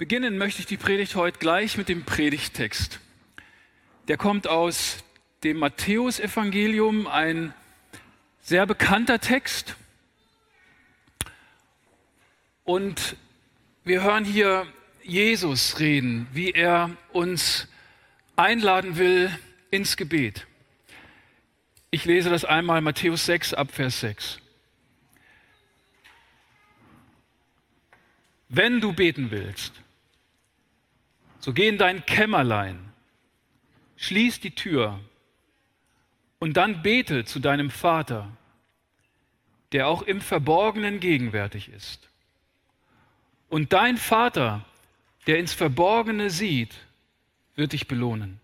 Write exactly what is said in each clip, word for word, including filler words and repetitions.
Beginnen möchte ich die Predigt heute gleich mit dem Predigttext. Der kommt aus dem Matthäusevangelium, ein sehr bekannter Text. Und wir hören hier Jesus reden, wie er uns einladen will ins Gebet. Ich lese das einmal, Matthäus sechs, ab Vers sechs. Wenn du beten willst, so geh in dein Kämmerlein, schließ die Tür und dann bete zu deinem Vater, der auch im Verborgenen gegenwärtig ist. Und dein Vater, der ins Verborgene sieht, wird dich belohnen.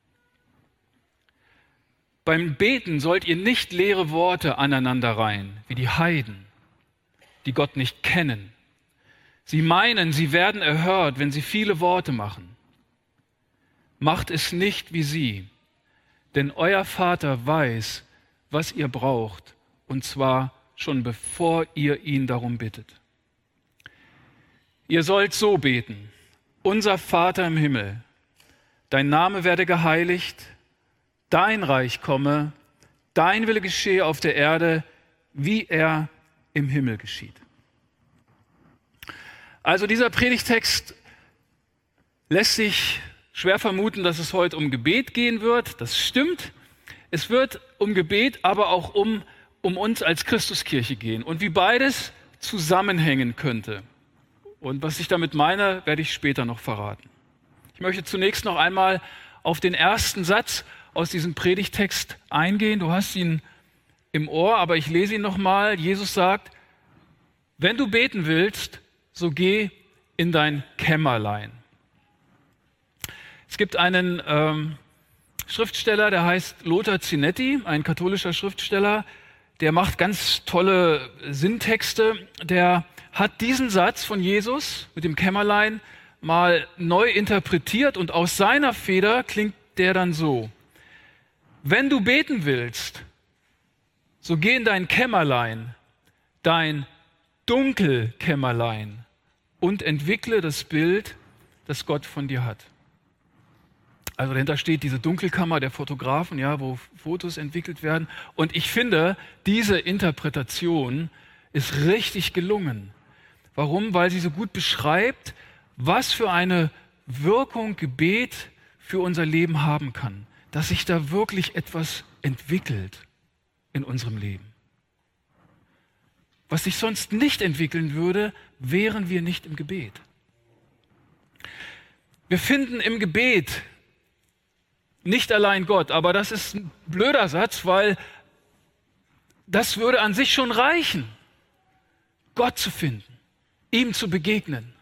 Beim Beten sollt ihr nicht leere Worte aneinanderreihen, wie die Heiden, die Gott nicht kennen. Sie meinen, sie werden erhört, wenn sie viele Worte machen. Macht es nicht wie sie, denn euer Vater weiß, was ihr braucht, und zwar schon bevor ihr ihn darum bittet. Ihr sollt so beten: Unser Vater im Himmel, dein Name werde geheiligt, dein Reich komme, dein Wille geschehe auf der Erde, wie er im Himmel geschieht. Also dieser Predigtext lässt sich schwer vermuten, dass es heute um Gebet gehen wird. Das stimmt. Es wird um Gebet, aber auch um, um uns als Christuskirche gehen und wie beides zusammenhängen könnte. Und was ich damit meine, werde ich später noch verraten. Ich möchte zunächst noch einmal auf den ersten Satz aus diesem Predigtext eingehen. Du hast ihn im Ohr, aber ich lese ihn nochmal. Jesus sagt: Wenn du beten willst, so geh in dein Kämmerlein. Es gibt einen ähm, Schriftsteller, der heißt Lothar Zinetti, ein katholischer Schriftsteller, der macht ganz tolle Sinntexte. Der hat diesen Satz von Jesus mit dem Kämmerlein mal neu interpretiert und aus seiner Feder klingt der dann so: Wenn du beten willst, so geh in dein Kämmerlein, dein Dunkelkämmerlein, und entwickle das Bild, das Gott von dir hat. Also dahinter steht diese Dunkelkammer der Fotografen, ja, wo Fotos entwickelt werden. Und ich finde, diese Interpretation ist richtig gelungen. Warum? Weil sie so gut beschreibt, was für eine Wirkung Gebet für unser Leben haben kann. Dass sich da wirklich etwas entwickelt in unserem Leben. Was sich sonst nicht entwickeln würde, wären wir nicht im Gebet. Wir finden im Gebet nicht allein Gott, aber das ist ein blöder Satz, weil das würde an sich schon reichen, Gott zu finden, ihm zu begegnen.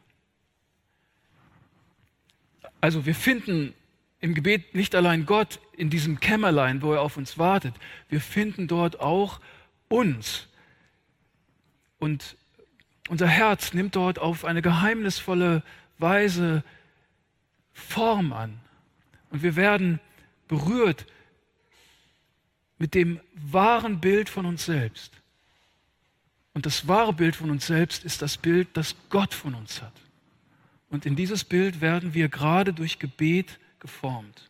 Also wir finden im Gebet nicht allein Gott in diesem Kämmerlein, wo er auf uns wartet, wir finden dort auch uns. Und unser Herz nimmt dort auf eine geheimnisvolle Weise Form an. Und wir werden berührt mit dem wahren Bild von uns selbst. Und das wahre Bild von uns selbst ist das Bild, das Gott von uns hat. Und in dieses Bild werden wir gerade durch Gebet geformt.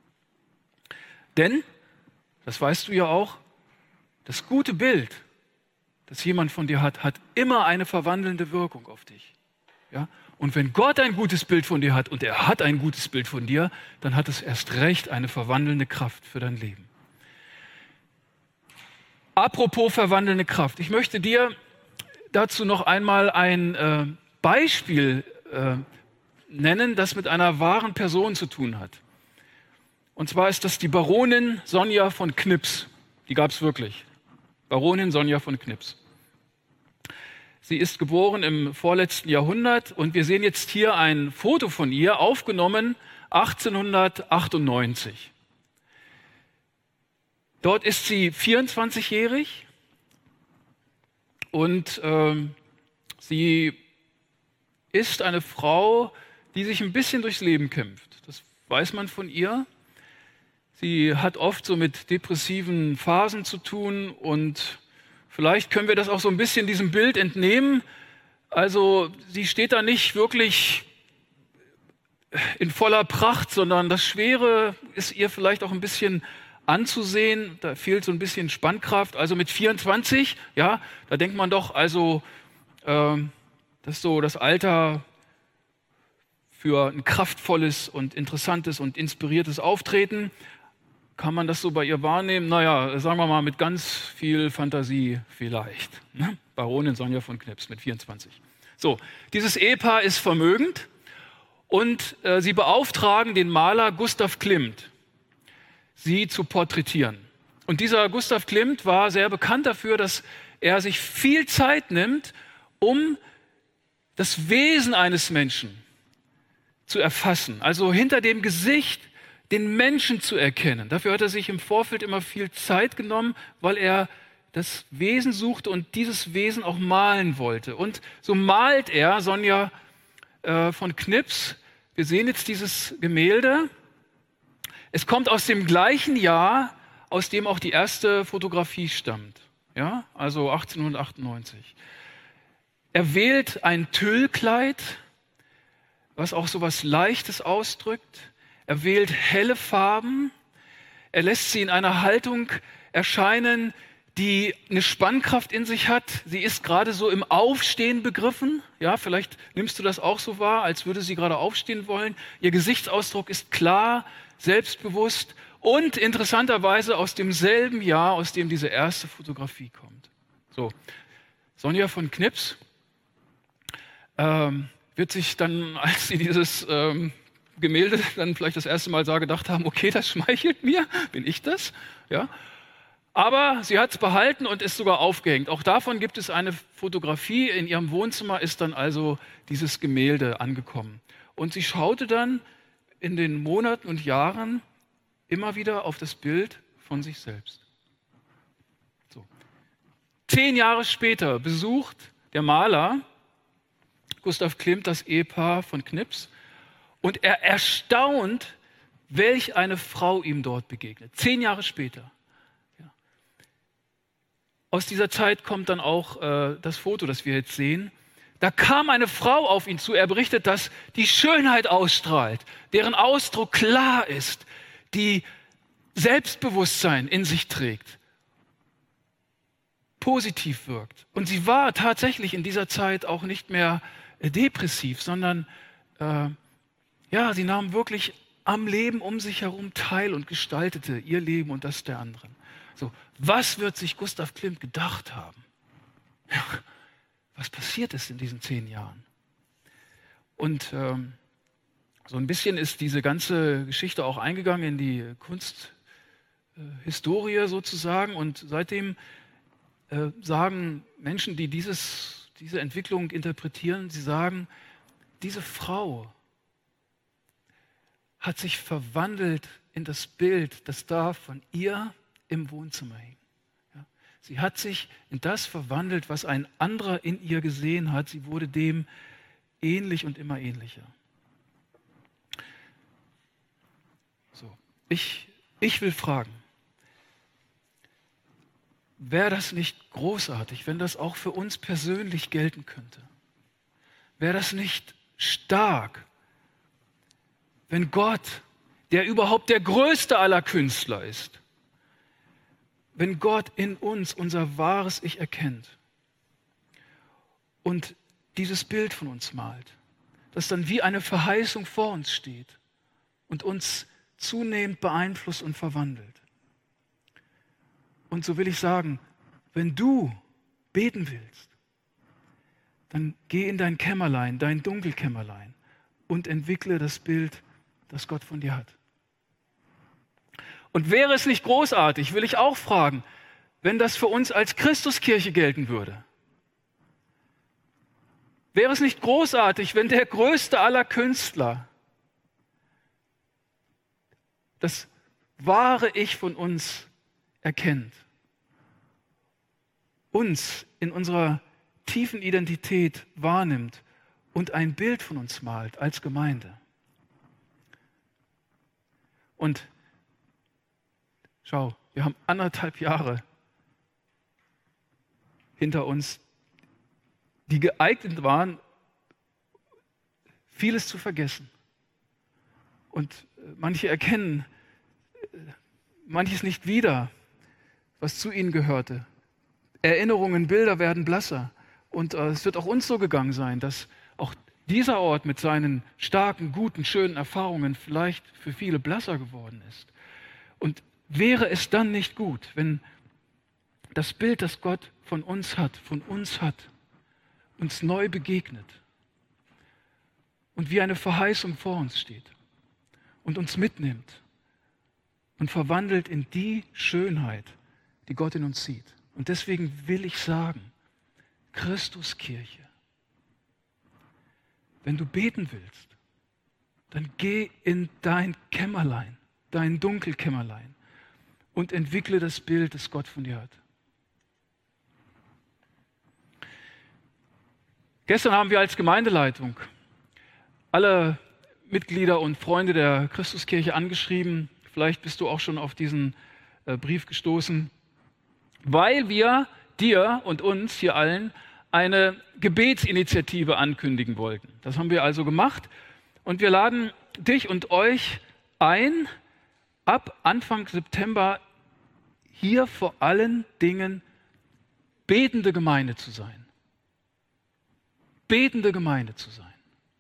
Denn, das weißt du ja auch, das gute Bild, das jemand von dir hat, hat immer eine verwandelnde Wirkung auf dich. Ja? Und wenn Gott ein gutes Bild von dir hat und er hat ein gutes Bild von dir, dann hat es erst recht eine verwandelnde Kraft für dein Leben. Apropos verwandelnde Kraft. Ich möchte dir dazu noch einmal ein äh, Beispiel äh, nennen, das mit einer wahren Person zu tun hat. Und zwar ist das die Baronin Sonja von Knips. Die gab es wirklich. Baronin Sonja von Knips. Sie ist geboren im vorletzten Jahrhundert und wir sehen jetzt hier ein Foto von ihr, aufgenommen achtzehnhundertachtundneunzig. Dort ist sie vierundzwanzigjährig und ähm, sie ist eine Frau, die sich ein bisschen durchs Leben kämpft. Das weiß man von ihr. Sie hat oft so mit depressiven Phasen zu tun und vielleicht können wir das auch so ein bisschen diesem Bild entnehmen. Also sie steht da nicht wirklich in voller Pracht, sondern das Schwere ist ihr vielleicht auch ein bisschen anzusehen. Da fehlt so ein bisschen Spannkraft. Also mit vierundzwanzig, ja, da denkt man doch, also ähm, das ist so das Alter für ein kraftvolles und interessantes und inspiriertes Auftreten. Kann man das so bei ihr wahrnehmen? Naja, sagen wir mal mit ganz viel Fantasie vielleicht. Ne? Baronin Sonja von Knips mit vierundzwanzig. So, dieses Ehepaar ist vermögend und äh, sie beauftragen den Maler Gustav Klimt, sie zu porträtieren. Und dieser Gustav Klimt war sehr bekannt dafür, dass er sich viel Zeit nimmt, um das Wesen eines Menschen zu erfassen. Also hinter dem Gesicht den Menschen zu erkennen. Dafür hat er sich im Vorfeld immer viel Zeit genommen, weil er das Wesen suchte und dieses Wesen auch malen wollte. Und so malt er Sonja äh, von Knips. Wir sehen jetzt dieses Gemälde. Es kommt aus dem gleichen Jahr, aus dem auch die erste Fotografie stammt. Ja, also achtzehnhundertachtundneunzig. Er wählt ein Tüllkleid, was auch so was Leichtes ausdrückt. Er wählt helle Farben. Er lässt sie in einer Haltung erscheinen, die eine Spannkraft in sich hat. Sie ist gerade so im Aufstehen begriffen. Ja, vielleicht nimmst du das auch so wahr, als würde sie gerade aufstehen wollen. Ihr Gesichtsausdruck ist klar, selbstbewusst und interessanterweise aus demselben Jahr, aus dem diese erste Fotografie kommt. So, Sonja von Knips ähm, wird sich dann, als sie dieses ähm, Gemälde dann vielleicht das erste Mal sah, gedacht haben, okay, das schmeichelt mir, bin ich das? Ja. Aber sie hat es behalten und ist sogar aufgehängt. Auch davon gibt es eine Fotografie. In ihrem Wohnzimmer ist dann also dieses Gemälde angekommen. Und sie schaute dann in den Monaten und Jahren immer wieder auf das Bild von sich selbst. So. Zehn Jahre später besucht der Maler Gustav Klimt das Ehepaar von Knips und er erstaunt, welch eine Frau ihm dort begegnet. Zehn Jahre später. Ja. Aus dieser Zeit kommt dann auch äh, das Foto, das wir jetzt sehen. Da kam eine Frau auf ihn zu. Er berichtet, dass die Schönheit ausstrahlt, deren Ausdruck klar ist, die Selbstbewusstsein in sich trägt, positiv wirkt. Und sie war tatsächlich in dieser Zeit auch nicht mehr äh, depressiv, sondern äh, ja, sie nahm wirklich am Leben um sich herum teil und gestaltete ihr Leben und das der anderen. So, was wird sich Gustav Klimt gedacht haben? Ja, was passiert ist in diesen zehn Jahren? Und ähm, so ein bisschen ist diese ganze Geschichte auch eingegangen in die Kunsthistorie äh, sozusagen. Und seitdem äh, sagen Menschen, die dieses, diese Entwicklung interpretieren, sie sagen, diese Frau hat sich verwandelt in das Bild, das da von ihr im Wohnzimmer hing. Ja, sie hat sich in das verwandelt, was ein anderer in ihr gesehen hat. Sie wurde dem ähnlich und immer ähnlicher. So, ich, ich will fragen, wäre das nicht großartig, wenn das auch für uns persönlich gelten könnte? Wäre das nicht stark, wenn Gott, der überhaupt der größte aller Künstler ist, wenn Gott in uns unser wahres Ich erkennt und dieses Bild von uns malt, das dann wie eine Verheißung vor uns steht und uns zunehmend beeinflusst und verwandelt. Und so will ich sagen, wenn du beten willst, dann geh in dein Kämmerlein, dein Dunkelkämmerlein und entwickle das Bild, das Gott von dir hat. Und wäre es nicht großartig, will ich auch fragen, wenn das für uns als Christuskirche gelten würde? Wäre es nicht großartig, wenn der größte aller Künstler das wahre Ich von uns erkennt, uns in unserer tiefen Identität wahrnimmt und ein Bild von uns malt als Gemeinde? Und schau, wir haben anderthalb Jahre hinter uns, die geeignet waren, vieles zu vergessen. und manche erkennen manches nicht wieder, was zu ihnen gehörte. Erinnerungen, Bilder werden blasser. Und äh, es wird auch uns so gegangen sein, dass auch dieser Ort mit seinen starken, guten, schönen Erfahrungen vielleicht für viele blasser geworden ist. Und wäre es dann nicht gut, wenn das Bild, das Gott von uns hat, von uns hat, uns neu begegnet und wie eine Verheißung vor uns steht und uns mitnimmt und verwandelt in die Schönheit, die Gott in uns sieht. Und deswegen will ich sagen, Christuskirche, wenn du beten willst, dann geh in dein Kämmerlein, dein Dunkelkämmerlein und entwickle das Bild, das Gott von dir hat. Gestern haben wir als Gemeindeleitung alle Mitglieder und Freunde der Christuskirche angeschrieben. Vielleicht bist du auch schon auf diesen äh, Brief gestoßen, weil wir dir und uns hier allen eine Gebetsinitiative ankündigen wollten. Das haben wir also gemacht und wir laden dich und euch ein, ab Anfang September hier vor allen Dingen betende Gemeinde zu sein. Betende Gemeinde zu sein.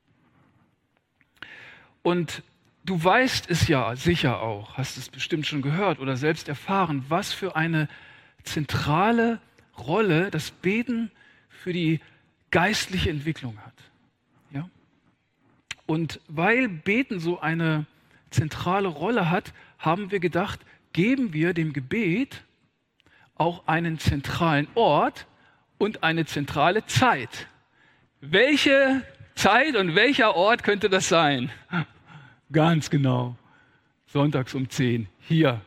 Und du weißt es ja sicher auch, hast es bestimmt schon gehört oder selbst erfahren, was für eine zentrale Rolle das Beten für die geistliche Entwicklung hat. Ja? Und weil Beten so eine zentrale Rolle hat, haben wir gedacht, geben wir dem Gebet auch einen zentralen Ort und eine zentrale Zeit. Welche Zeit und welcher Ort könnte das sein? Ganz genau. Sonntags um zehn, hier.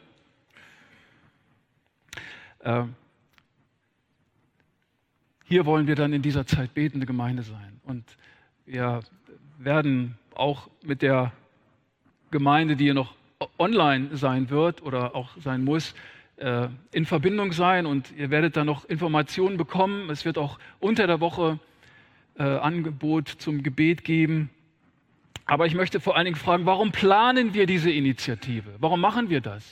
Äh, hier wollen wir dann in dieser Zeit betende Gemeinde sein. Und wir werden auch mit der Gemeinde, die hier noch online sein wird oder auch sein muss, äh, in Verbindung sein. Und ihr werdet dann noch Informationen bekommen. Es wird auch unter der Woche äh, Angebot zum Gebet geben. Aber ich möchte vor allen Dingen fragen, warum planen wir diese Initiative? Warum machen wir das?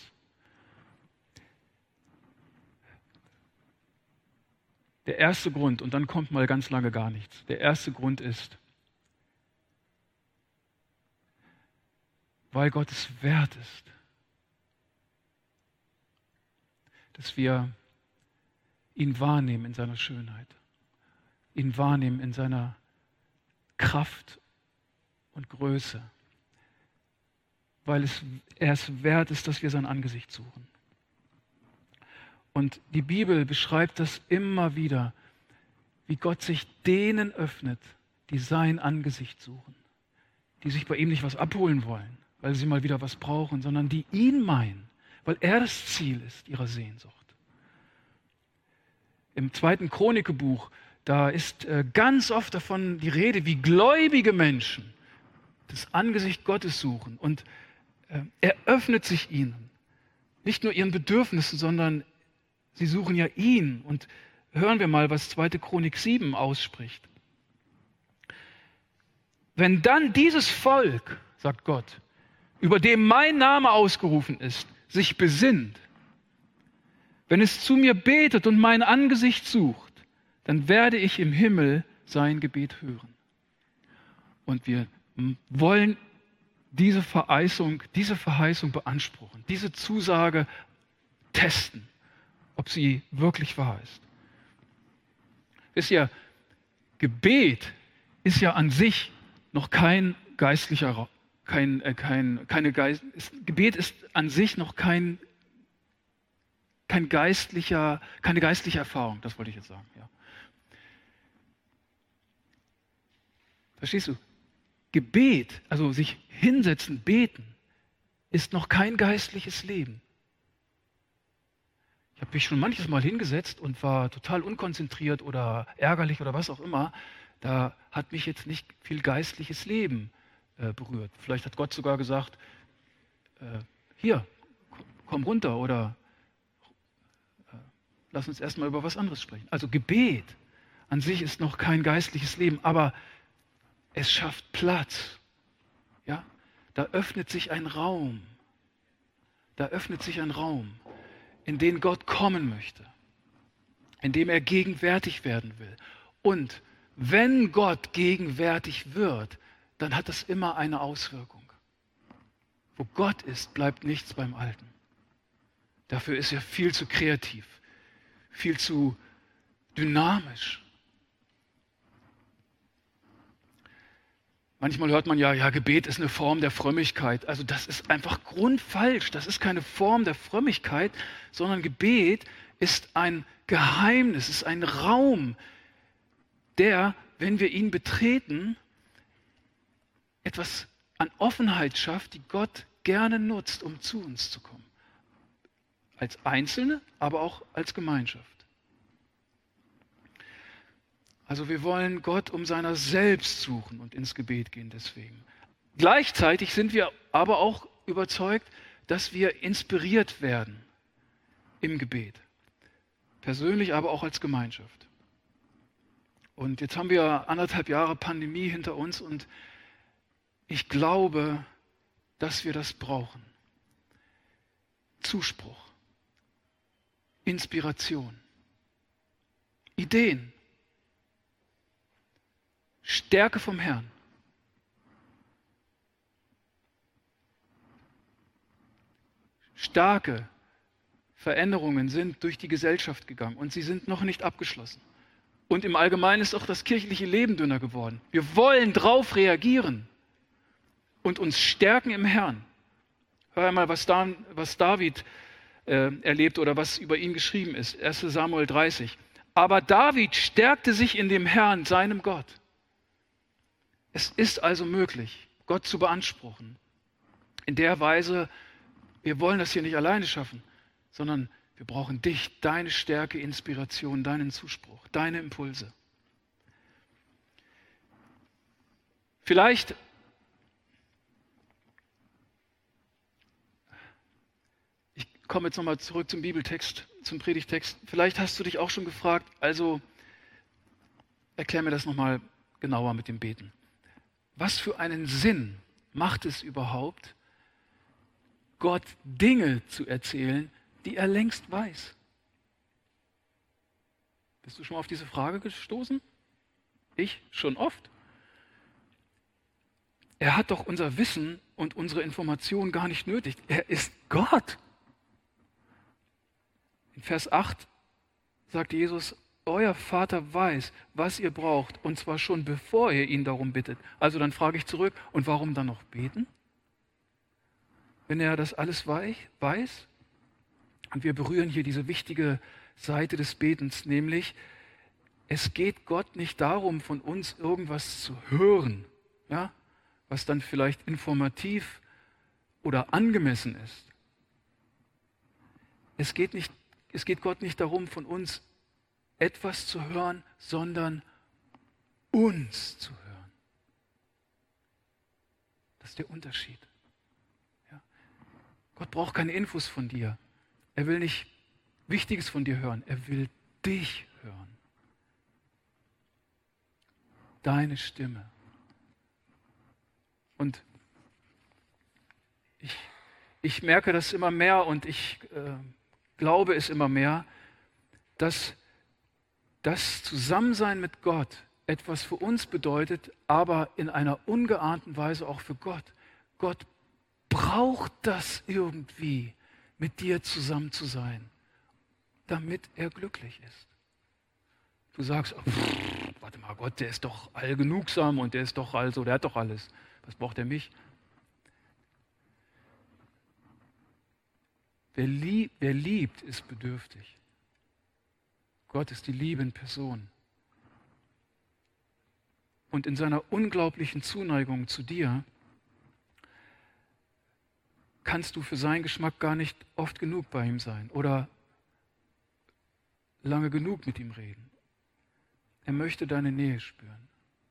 Der erste Grund, und dann kommt mal ganz lange gar nichts. Der erste Grund ist, weil Gott es wert ist, dass wir ihn wahrnehmen in seiner Schönheit, ihn wahrnehmen in seiner Kraft und Größe, weil es, er es wert ist, dass wir sein Angesicht suchen. Und die Bibel beschreibt das immer wieder, wie Gott sich denen öffnet, die sein Angesicht suchen, die sich bei ihm nicht was abholen wollen, weil sie mal wieder was brauchen, sondern die ihn meinen, weil er das Ziel ist ihrer Sehnsucht. Im zweiten Chronikebuch, da ist äh, ganz oft davon die Rede, wie gläubige Menschen das Angesicht Gottes suchen. Und äh, er öffnet sich ihnen, nicht nur ihren Bedürfnissen, sondern sie suchen ja ihn. Und hören wir mal, was zweite Chronik sieben ausspricht. Wenn dann dieses Volk, sagt Gott, über dem mein Name ausgerufen ist, sich besinnt, wenn es zu mir betet und mein Angesicht sucht, dann werde ich im Himmel sein Gebet hören. Und wir wollen diese Verheißung, diese Verheißung beanspruchen, diese Zusage testen, ob sie wirklich wahr ist. Wisst ihr, Gebet ist ja an sich noch kein geistlicher, kein, äh, kein, keine Geist, ist, Gebet ist an sich noch kein, kein geistlicher, keine geistliche Erfahrung, das wollte ich jetzt sagen. Ja. Verstehst du? Gebet, also sich hinsetzen, beten, ist noch kein geistliches Leben. Ich habe mich schon manches Mal hingesetzt und war total unkonzentriert oder ärgerlich oder was auch immer. Da hat mich jetzt nicht viel geistliches Leben äh, berührt. Vielleicht hat Gott sogar gesagt, äh, hier, komm runter oder äh, lass uns erstmal über was anderes sprechen. Also Gebet an sich ist noch kein geistliches Leben, aber es schafft Platz. Ja? da öffnet sich ein Raum. Da öffnet sich ein Raum, in den Gott kommen möchte, in dem er gegenwärtig werden will. Und wenn Gott gegenwärtig wird, dann hat das immer eine Auswirkung. Wo Gott ist, bleibt nichts beim Alten. Dafür ist er viel zu kreativ, viel zu dynamisch. Manchmal hört man ja, ja, Gebet ist eine Form der Frömmigkeit. Also das ist einfach grundfalsch. Das ist keine Form der Frömmigkeit, sondern Gebet ist ein Geheimnis, ist ein Raum, der, wenn wir ihn betreten, etwas an Offenheit schafft, die Gott gerne nutzt, um zu uns zu kommen. Als Einzelne, aber auch als Gemeinschaft. Also wir wollen Gott um seiner selbst suchen und ins Gebet gehen deswegen. Gleichzeitig sind wir aber auch überzeugt, dass wir inspiriert werden im Gebet. Persönlich, aber auch als Gemeinschaft. Und jetzt haben wir anderthalb Jahre Pandemie hinter uns und ich glaube, dass wir das brauchen. Zuspruch, Inspiration, Ideen, Stärke vom Herrn. Starke Veränderungen sind durch die Gesellschaft gegangen und sie sind noch nicht abgeschlossen. Und im Allgemeinen ist auch das kirchliche Leben dünner geworden. Wir wollen drauf reagieren und uns stärken im Herrn. Hör einmal, was, da, was David äh, erlebt oder was über ihn geschrieben ist. erster Samuel dreißig. Aber David stärkte sich in dem Herrn, seinem Gott. Es ist also möglich, Gott zu beanspruchen. In der Weise, wir wollen das hier nicht alleine schaffen, sondern wir brauchen dich, deine Stärke, Inspiration, deinen Zuspruch, deine Impulse. Vielleicht ich komme jetzt nochmal zurück zum Bibeltext, zum Predigtext. Vielleicht hast du dich auch schon gefragt, also erklär mir das nochmal genauer mit dem Beten. Was für einen Sinn macht es überhaupt, Gott Dinge zu erzählen, die er längst weiß? Bist du schon mal auf diese Frage gestoßen? Ich schon oft. Er hat doch unser Wissen und unsere Informationen gar nicht nötig. Er ist Gott. In Vers acht sagt Jesus, euer Vater weiß, was ihr braucht, und zwar schon bevor ihr ihn darum bittet. Also dann frage ich zurück, und warum dann noch beten? Wenn er das alles weiß? Und wir berühren hier diese wichtige Seite des Betens, nämlich es geht Gott nicht darum, von uns irgendwas zu hören, ja, was dann vielleicht informativ oder angemessen ist. Es geht nicht, es geht Gott nicht darum, von uns etwas zu hören, sondern uns zu hören. Das ist der Unterschied. Ja. Gott braucht keine Infos von dir. Er will nicht Wichtiges von dir hören. Er will dich hören. Deine Stimme. Und ich, ich merke das immer mehr und ich äh, glaube es immer mehr, dass das Zusammensein mit Gott etwas für uns bedeutet, aber in einer ungeahnten Weise auch für Gott. Gott braucht das irgendwie, mit dir zusammen zu sein, damit er glücklich ist. Du sagst, oh, pff, warte mal, Gott, der ist doch allgenugsam und der ist doch also, der hat doch alles. Was braucht er mich? Wer, lieb, wer liebt, ist bedürftig. Gott ist die Liebe in Person. Und in seiner unglaublichen Zuneigung zu dir kannst du für seinen Geschmack gar nicht oft genug bei ihm sein oder lange genug mit ihm reden. Er möchte deine Nähe spüren.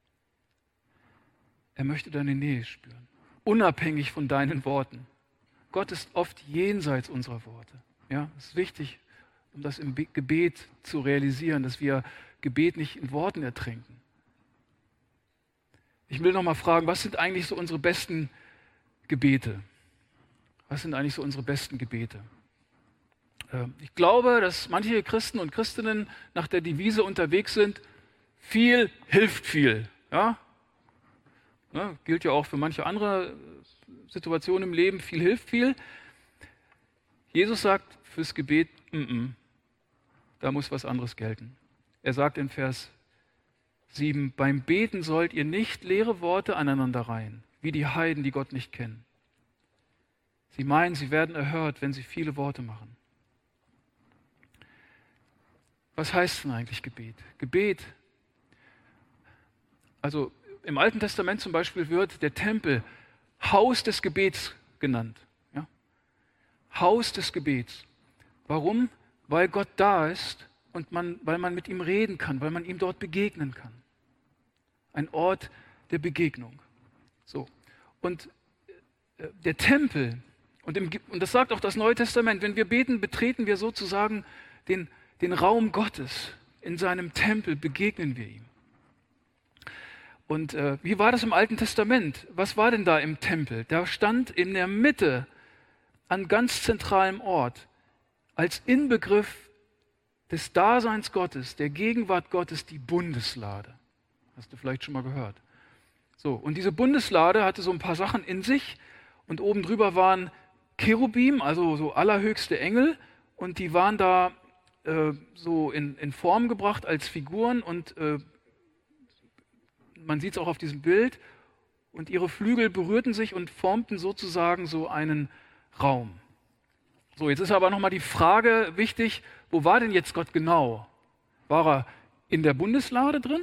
Er möchte deine Nähe spüren, unabhängig von deinen Worten. Gott ist oft jenseits unserer Worte. Ja, es ist wichtig, um das im Gebet zu realisieren, dass wir Gebet nicht in Worten ertränken. Ich will noch mal fragen, was sind eigentlich so unsere besten Gebete. Was sind eigentlich so unsere besten Gebete? Ich glaube, dass manche Christen und Christinnen nach der Devise unterwegs sind, viel hilft viel. Ja? Ja, gilt ja auch für manche andere Situationen im Leben, viel hilft viel. Jesus sagt fürs Gebet, m -m, da muss was anderes gelten. Er sagt in Vers sieben, beim Beten sollt ihr nicht leere Worte aneinander reihen, wie die Heiden, die Gott nicht kennen. Sie meinen, sie werden erhört, wenn sie viele Worte machen. Was heißt denn eigentlich Gebet? Gebet, also im Alten Testament zum Beispiel wird der Tempel Haus des Gebets genannt. Ja? Haus des Gebets. Warum? Weil Gott da ist und man, weil man mit ihm reden kann, weil man ihm dort begegnen kann. Ein Ort der Begegnung. So. Und äh, der Tempel, und, im, und das sagt auch das Neue Testament, wenn wir beten, betreten wir sozusagen den, den Raum Gottes. In seinem Tempel begegnen wir ihm. Und äh, wie war das im Alten Testament? Was war denn da im Tempel? Da stand in der Mitte, an ganz zentralem Ort, als Inbegriff des Daseins Gottes, der Gegenwart Gottes, die Bundeslade. Hast du vielleicht schon mal gehört. So, und diese Bundeslade hatte so ein paar Sachen in sich und oben drüber waren Cherubim, also so allerhöchste Engel, und die waren da äh, so in, in Form gebracht als Figuren und äh, man sieht es auch auf diesem Bild, und ihre Flügel berührten sich und formten sozusagen so einen Raum. So, jetzt ist aber nochmal die Frage wichtig, wo war denn jetzt Gott genau? War er in der Bundeslade drin?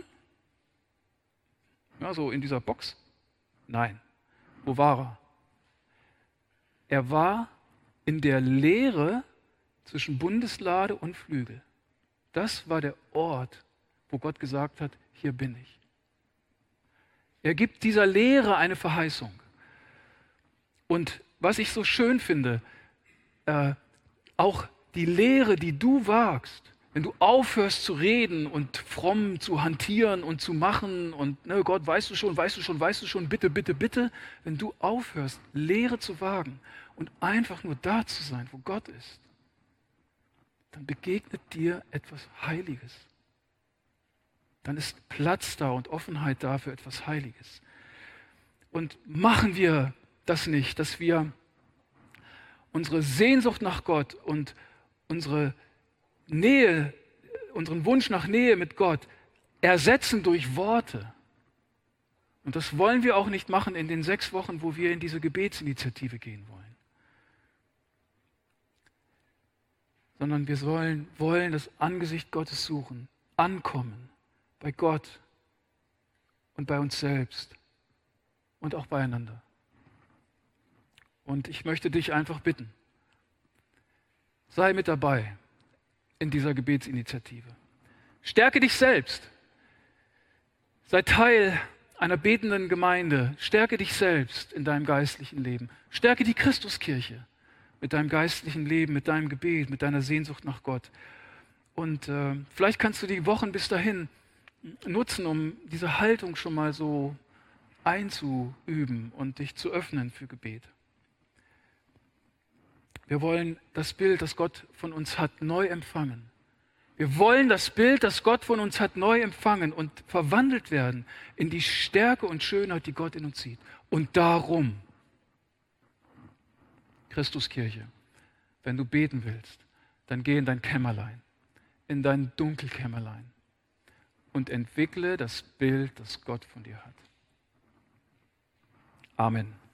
Ja, so in dieser Box? Nein. Wo war er? Er war in der Leere zwischen Bundeslade und Flügel. Das war der Ort, wo Gott gesagt hat, hier bin ich. Er gibt dieser Leere eine Verheißung. Und was ich so schön finde, äh, auch die Lehre, die du wagst, wenn du aufhörst zu reden und fromm zu hantieren und zu machen und ne, Gott, weißt du schon, weißt du schon, weißt du schon, bitte, bitte, bitte, wenn du aufhörst, Lehre zu wagen und einfach nur da zu sein, wo Gott ist, dann begegnet dir etwas Heiliges. Dann ist Platz da und Offenheit da für etwas Heiliges. Und machen wir das nicht, dass wir unsere Sehnsucht nach Gott und unsere Nähe, unseren Wunsch nach Nähe mit Gott ersetzen durch Worte. Und das wollen wir auch nicht machen in den sechs Wochen, wo wir in diese Gebetsinitiative gehen wollen. Sondern wir sollen, wollen das Angesicht Gottes suchen, ankommen bei Gott und bei uns selbst und auch beieinander. Und ich möchte dich einfach bitten, sei mit dabei in dieser Gebetsinitiative. Stärke dich selbst. Sei Teil einer betenden Gemeinde. Stärke dich selbst in deinem geistlichen Leben. Stärke die Christuskirche mit deinem geistlichen Leben, mit deinem Gebet, mit deiner Sehnsucht nach Gott. Und äh, vielleicht kannst du die Wochen bis dahin nutzen, um diese Haltung schon mal so einzuüben und dich zu öffnen für Gebet. Wir wollen das Bild, das Gott von uns hat, neu empfangen. Wir wollen das Bild, das Gott von uns hat, neu empfangen und verwandelt werden in die Stärke und Schönheit, die Gott in uns sieht. Und darum, Christuskirche, wenn du beten willst, dann geh in dein Kämmerlein, in dein Dunkelkämmerlein und entwickle das Bild, das Gott von dir hat. Amen.